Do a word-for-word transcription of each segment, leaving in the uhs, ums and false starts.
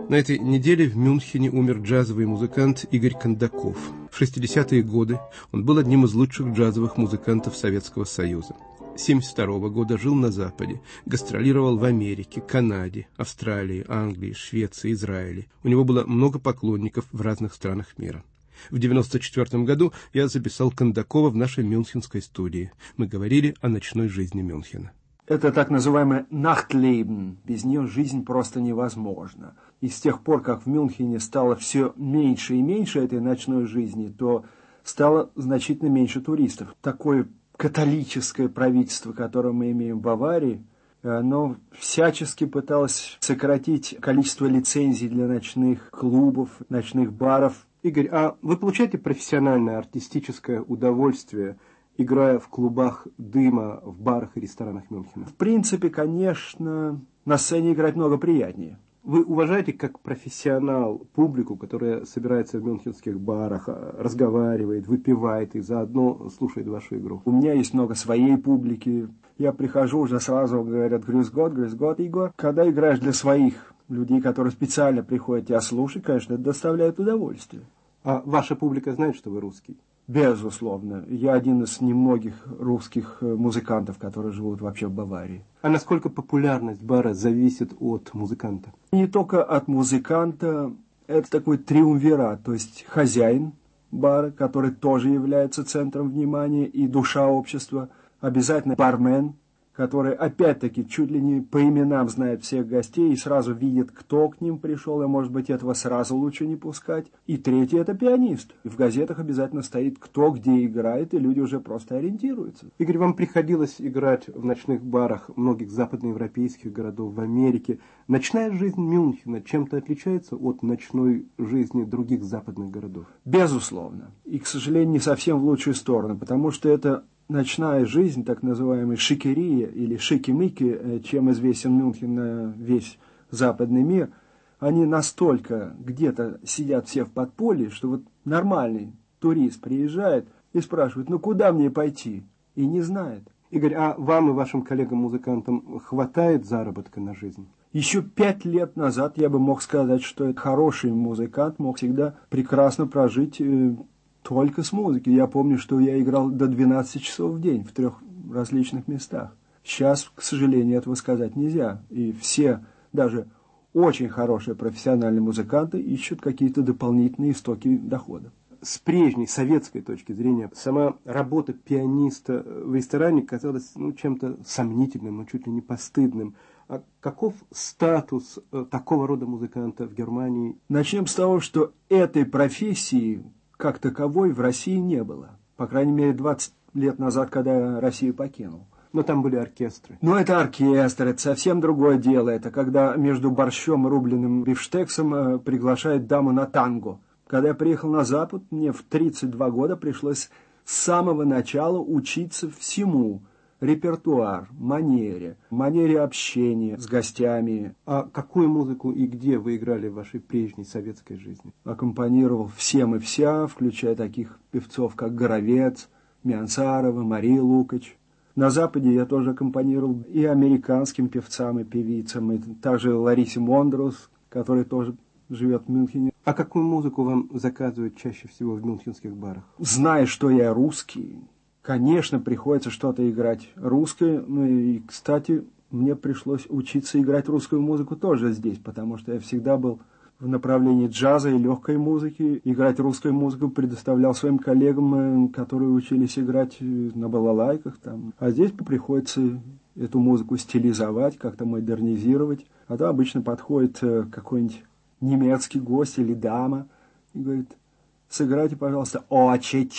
На этой неделе в Мюнхене умер джазовый музыкант Игорь Кондаков. В шестидесятые годы он был одним из лучших джазовых музыкантов Советского Союза. С семьдесят второго года жил на Западе, гастролировал в Америке, Канаде, Австралии, Англии, Швеции, Израиле. У него было много поклонников в разных странах мира. В девяносто четвёртом году я записал Кондакова в нашей мюнхенской студии. Мы говорили о ночной жизни Мюнхена. Это так называемое «Nachtleben». Без нее жизнь просто невозможна. И с тех пор, как в Мюнхене стало все меньше и меньше этой ночной жизни, то стало значительно меньше туристов. Такое католическое правительство, которое мы имеем в Баварии, оно всячески пыталось сократить количество лицензий для ночных клубов, ночных баров. Игорь, а вы получаете профессиональное артистическое удовольствие, играя в клубах дыма, в барах и ресторанах Мюнхена? В принципе, конечно, на сцене играть много приятнее. Вы уважаете как профессионал публику, которая собирается в мюнхенских барах, разговаривает, выпивает и заодно слушает вашу игру? У меня есть много своей публики. Я прихожу, уже сразу говорят «Грюс год, грюс год, Игорь». Когда играешь для своих людей, которые специально приходят тебя слушать, конечно, это доставляет удовольствие. А ваша публика знает, что вы русский? Безусловно. Я один из немногих русских музыкантов, которые живут вообще в Баварии. А насколько популярность бара зависит от музыканта? Не только от музыканта. Это такой триумвират, то есть хозяин бара, который тоже является центром внимания и душа общества. Обязательно бармен, который опять-таки чуть ли не по именам знает всех гостей и сразу видит, кто к ним пришел, и, может быть, этого сразу лучше не пускать. И третий – это пианист. И в газетах обязательно стоит, кто где играет, и люди уже просто ориентируются. Игорь, вам приходилось играть в ночных барах многих западноевропейских городов, в Америке. Ночная жизнь Мюнхена чем-то отличается от ночной жизни других западных городов? Безусловно. И, к сожалению, не совсем в лучшую сторону, потому что это ночная жизнь, так называемая шикерия или шики-мики, чем известен Мюнхен на весь западный мир, они настолько где-то сидят все в подполье, что вот нормальный турист приезжает и спрашивает, ну куда мне пойти? И не знает. Игорь, а вам и вашим коллегам-музыкантам хватает заработка на жизнь? Еще пять лет назад я бы мог сказать, что хороший музыкант мог всегда прекрасно прожить только с музыки. Я помню, что я играл до двенадцати часов в день в трех различных местах. Сейчас, к сожалению, этого сказать нельзя. И все, даже очень хорошие профессиональные музыканты, ищут какие-то дополнительные истоки дохода. С прежней советской точки зрения, сама работа пианиста в ресторане казалась ну, чем-то сомнительным, ну, чуть ли не постыдным. А каков статус такого рода музыканта в Германии? Начнем с того, что этой профессии как таковой в России не было. По крайней мере, двадцать лет назад, когда я Россию покинул. Но там были оркестры. Но это оркестр, это совсем другое дело. Это когда между борщом и рубленым бифштексом э, приглашают даму на танго. Когда я приехал на Запад, мне в тридцать два года пришлось с самого начала учиться всему. Репертуар, манере, манере общения с гостями. А какую музыку и где вы играли в вашей прежней советской жизни? Аккомпанировал всем и вся, включая таких певцов, как Горовец, Миансарова, Мария Лукач. На Западе я тоже аккомпанировал и американским певцам и певицам, и также Ларисе Мондрус, которая тоже живет в Мюнхене. А какую музыку вам заказывают чаще всего в мюнхенских барах? Зная, что я русский, конечно, приходится что-то играть русское. Ну и, кстати, мне пришлось учиться играть русскую музыку тоже здесь, потому что я всегда был в направлении джаза и легкой музыки. Играть русскую музыку предоставлял своим коллегам, которые учились играть на балалайках. Там. А здесь приходится эту музыку стилизовать, как-то модернизировать. А то обычно подходит какой-нибудь немецкий гость или дама и говорит: сыграйте, пожалуйста, «Очи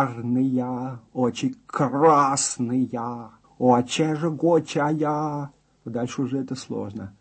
черные, очи красные, очи жгучая». Дальше уже это сложно.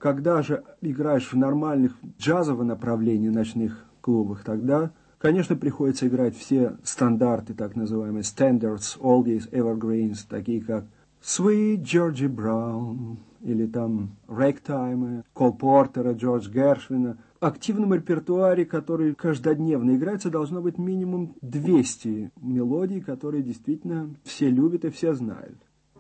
Когда же играешь в нормальных джазовых направлениях, ночных клубах, тогда, конечно, приходится играть все стандарты, так называемые standards, oldies, evergreens, такие как Sweet Georgie Brown или там Ragtime, Кол Портера, Джордж Гершвина. В активном репертуаре, который каждодневно играется, должно быть минимум двести мелодий, которые действительно все любят и все знают.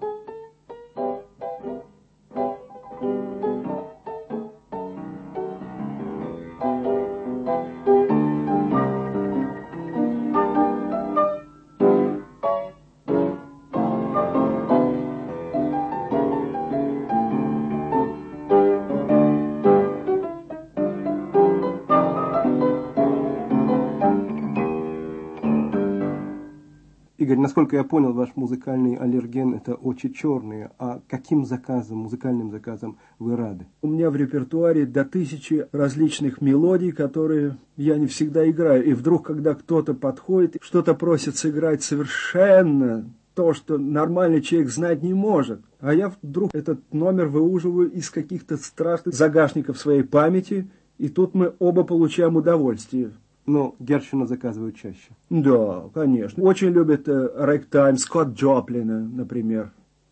Игорь, насколько я понял, ваш музыкальный аллерген – это очи черные. А каким заказом, музыкальным заказом вы рады? У меня в репертуаре до тысячи различных мелодий, которые я не всегда играю. И вдруг, когда кто-то подходит, что-то просит сыграть совершенно то, что нормальный человек знать не может. А я вдруг этот номер выуживаю из каких-то страшных загашников своей памяти, и тут мы оба получаем удовольствие. Но Гершвина заказывают чаще. Да, конечно. Очень любят э, Ragtime, Скотт Джоплина, например.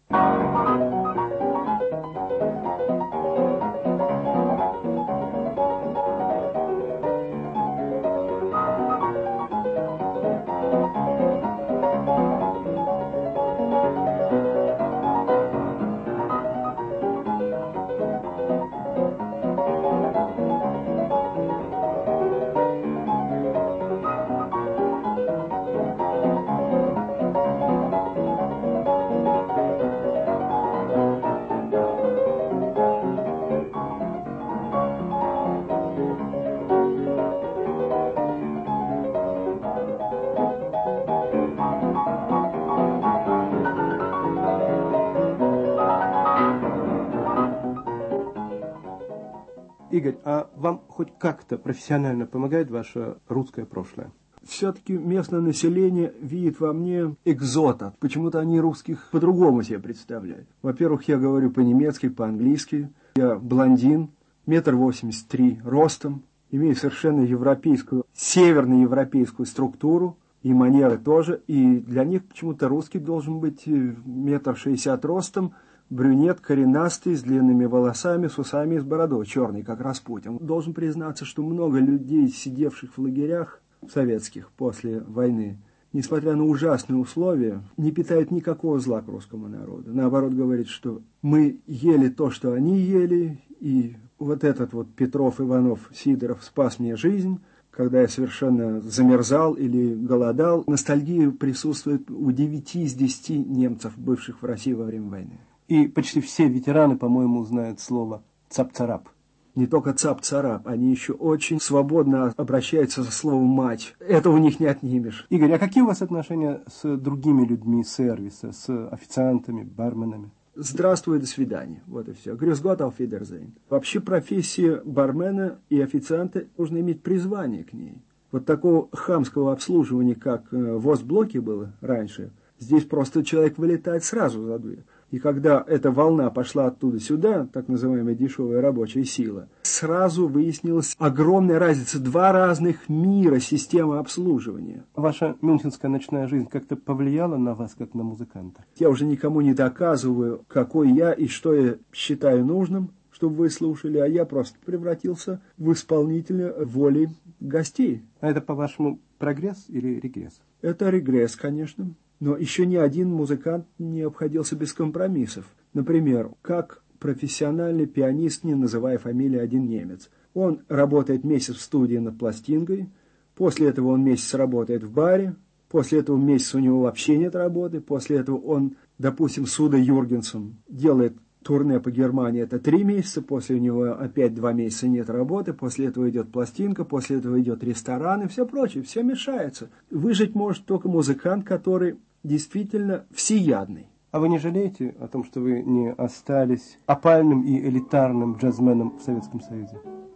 Игорь, а вам хоть как-то профессионально помогает ваше русское прошлое? Все-таки местное население видит во мне экзота. Почему-то они русских по-другому себе представляют. Во-первых, я говорю по-немецки, по-английски. Я блондин, метр восемьдесят три ростом, имею совершенно европейскую, северноевропейскую структуру. И манеры тоже. И для них почему-то русский должен быть метр шестьдесят ростом, брюнет, коренастый, с длинными волосами, с усами и с бородой, черный, как Распутин. Должен признаться, что много людей, сидевших в лагерях советских после войны, несмотря на ужасные условия, не питают никакого зла к русскому народу. Наоборот, говорит, что мы ели то, что они ели, и вот этот вот Петров, Иванов, Сидоров спас мне жизнь, когда я совершенно замерзал или голодал. Ностальгия присутствует у девяти из десяти немцев, бывших в России во время войны. И почти все ветераны, по-моему, знают слово «цап-царап». Не только цап-царап, они еще очень свободно обращаются со словом «мать». Это у них не отнимешь. Игорь, а какие у вас отношения с другими людьми сервиса, с официантами, барменами? Здравствуй, до свидания. Вот и все. Grüß Gott, auf Wiedersehen. Вообще профессия бармена и официанта нужно иметь призвание к ней. Вот такого хамского обслуживания, как в Остблоке было раньше, здесь просто человек вылетает сразу за дверь. И когда эта волна пошла оттуда сюда, так называемая дешевая рабочая сила, сразу выяснилась огромная разница. Два разных мира системы обслуживания. Ваша мюнхенская ночная жизнь как-то повлияла на вас, как на музыканта? Я уже никому не доказываю, какой я и что я считаю нужным, чтобы вы слушали, а я просто превратился в исполнителя воли гостей. А это, по-вашему, прогресс или регресс? Это регресс, конечно. Но еще ни один музыкант не обходился без компромиссов. Например, как профессиональный пианист, не называя фамилии, один немец. Он работает месяц в студии над пластинкой, после этого он месяц работает в баре, после этого месяц у него вообще нет работы, после этого он, допустим, с Удой Юргенсом делает турне по Германии, это три месяца, после него опять два месяца нет работы, после этого идет пластинка, после этого идет ресторан и все прочее, все мешается. Выжить может только музыкант, который действительно всеядный. А вы не жалеете о том, что вы не остались опальным и элитарным джазменом в Советском Союзе?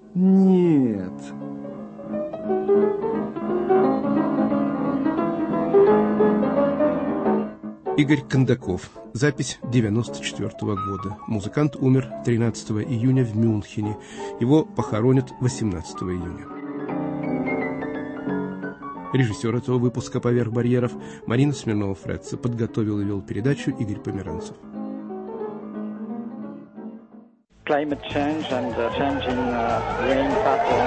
Нет. Игорь Кондаков. Запись девяносто четвёртого года. Музыкант умер тринадцатого июня в Мюнхене. Его похоронят восемнадцатого июня. Режиссер этого выпуска «Поверх барьеров» Марина Смирнова-Фретца. Подготовил и вел передачу Игорь Померанцев. Climate change and uh, changing uh, rain patterns.